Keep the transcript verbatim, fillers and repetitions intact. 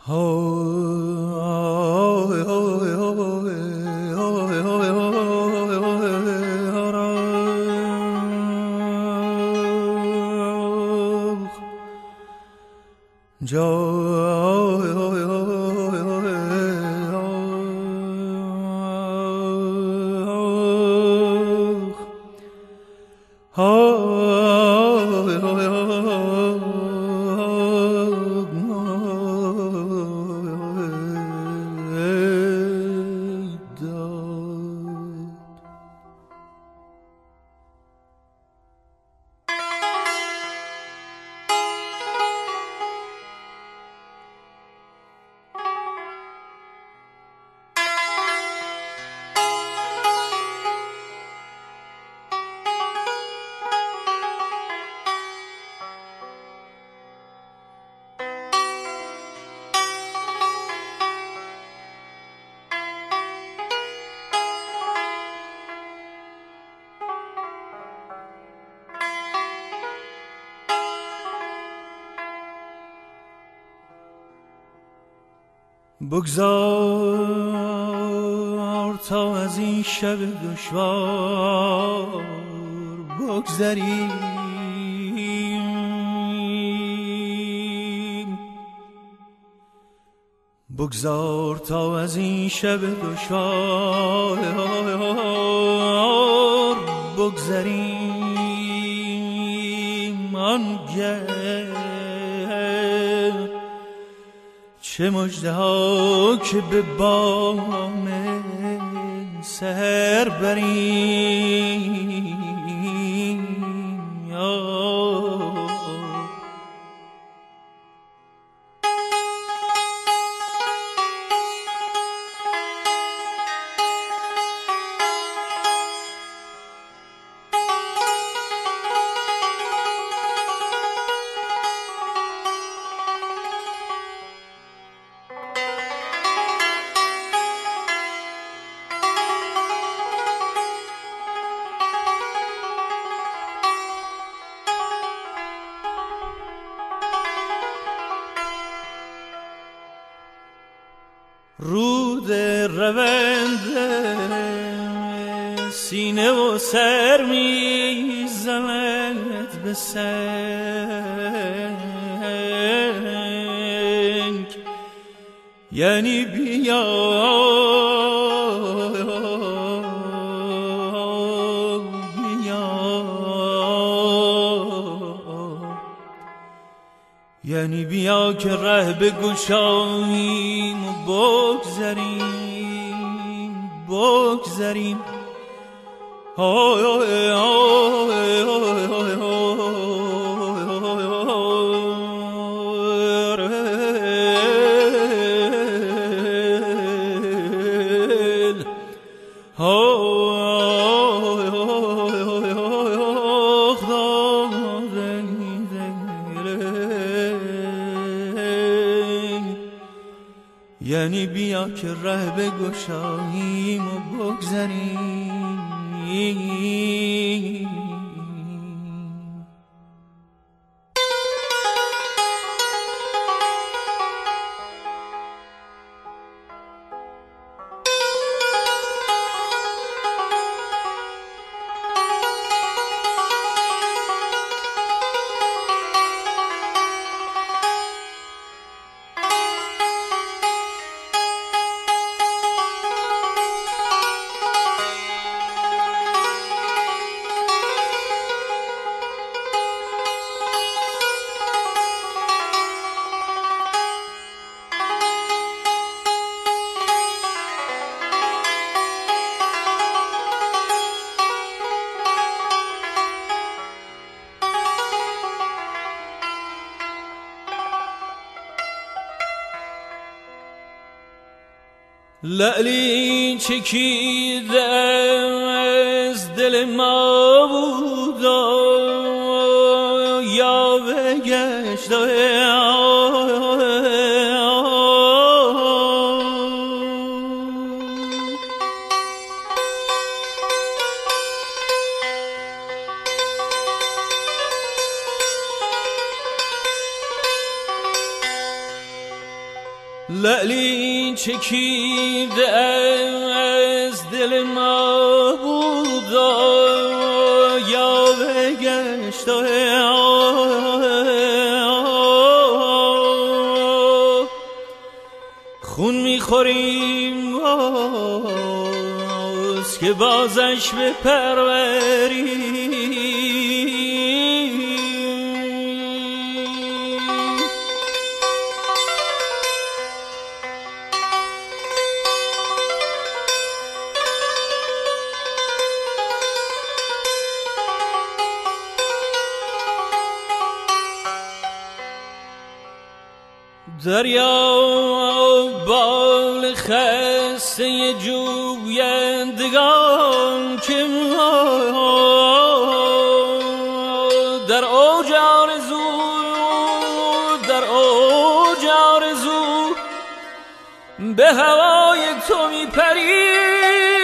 بگذار تا از این شب دشوار بگذریم، بگذار تا از این شب دشوار بگذریم. آنگه چه مژده ها که به بام سحر بریم. رود روند سینه و سر میزند به سنگ، یعنی بیا بیا، یعنی بیا که ره بگشاییم و بگذریم بگذریم. آی آی آی آی یعنی بیا که ره بگشاییم و بگذریم. لعلی چکیده از دل ما بود یا بگشت لعلی چکیده از دل ما بود یا بگشت خون میخوریم باز که بازش به پروری دریا بال خسته جویندگان که ما در اوج آرزو در اوج آرزو به هوای تو میپریم